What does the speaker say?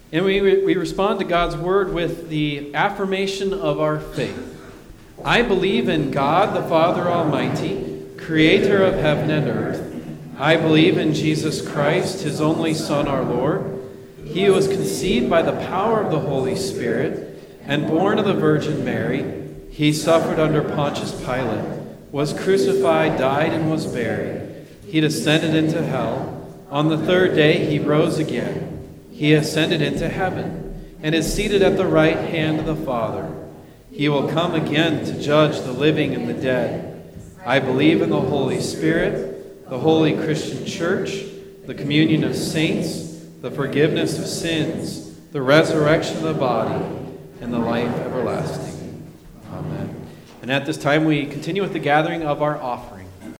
And we respond to God's word with the affirmation of our faith. I believe in God, the Father Almighty, creator of heaven and earth. I believe in Jesus Christ, his only Son, our Lord. He was conceived by the power of the Holy Spirit and born of the Virgin Mary. He suffered under Pontius Pilate, was crucified, died, and was buried. He descended into hell. On the third day he rose again. He ascended into heaven and is seated at the right hand of the Father. He will come again to judge the living and the dead. I believe in the Holy Spirit, the holy Christian church, the communion of saints, the forgiveness of sins, the resurrection of the body, and the life everlasting. Amen. And at this time we continue with the gathering of our offering.